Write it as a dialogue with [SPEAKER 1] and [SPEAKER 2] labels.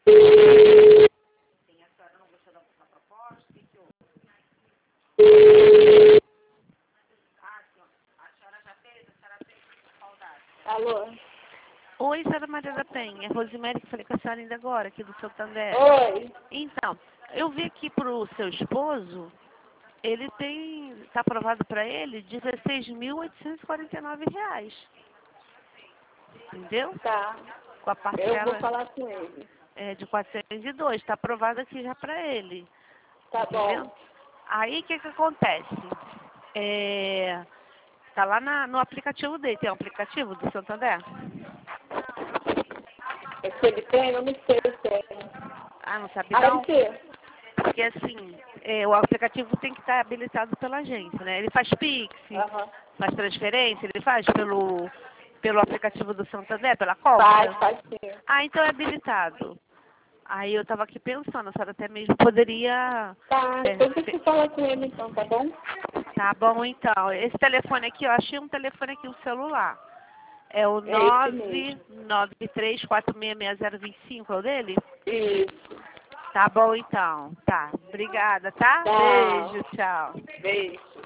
[SPEAKER 1] Alô?
[SPEAKER 2] Oi, senhora Maria da Penha. Rosemary, que falei com a senhora ainda agora, aqui do Santander.
[SPEAKER 1] Oi.
[SPEAKER 2] Então, eu vi aqui pro seu esposo, ele está aprovado para ele R$16.849. Entendeu?
[SPEAKER 1] Tá.
[SPEAKER 2] Com a
[SPEAKER 1] Eu vou
[SPEAKER 2] parcela
[SPEAKER 1] falar com ele.
[SPEAKER 2] de 402. Está aprovado aqui já para ele.
[SPEAKER 1] Tá
[SPEAKER 2] Entendeu?
[SPEAKER 1] bom.
[SPEAKER 2] Aí, o que acontece? Tá lá no aplicativo dele. Tem um aplicativo do Santander?
[SPEAKER 1] É que ele tem? Eu não sei se tem.
[SPEAKER 2] Ah, não sabe
[SPEAKER 1] Ah,
[SPEAKER 2] não?
[SPEAKER 1] ele tem.
[SPEAKER 2] Porque assim, o aplicativo tem que estar habilitado pela agência, né? Ele faz Pix,
[SPEAKER 1] Aham.
[SPEAKER 2] faz transferência, ele faz pelo aplicativo do Santander, pela
[SPEAKER 1] Faz,
[SPEAKER 2] conta.
[SPEAKER 1] faz sim.
[SPEAKER 2] Ah, então é habilitado. Aí eu estava aqui pensando, a senhora até mesmo poderia...
[SPEAKER 1] Tá, depois você fala com ele então, tá bom?
[SPEAKER 2] Tá bom, então. Esse telefone aqui, eu achei um telefone aqui, um celular. É o
[SPEAKER 1] É esse mesmo.
[SPEAKER 2] 993466025, é o dele?
[SPEAKER 1] Isso.
[SPEAKER 2] Tá bom, então. Tá. Obrigada, tá?
[SPEAKER 1] Tchau.
[SPEAKER 2] Beijo, tchau.
[SPEAKER 1] Beijo.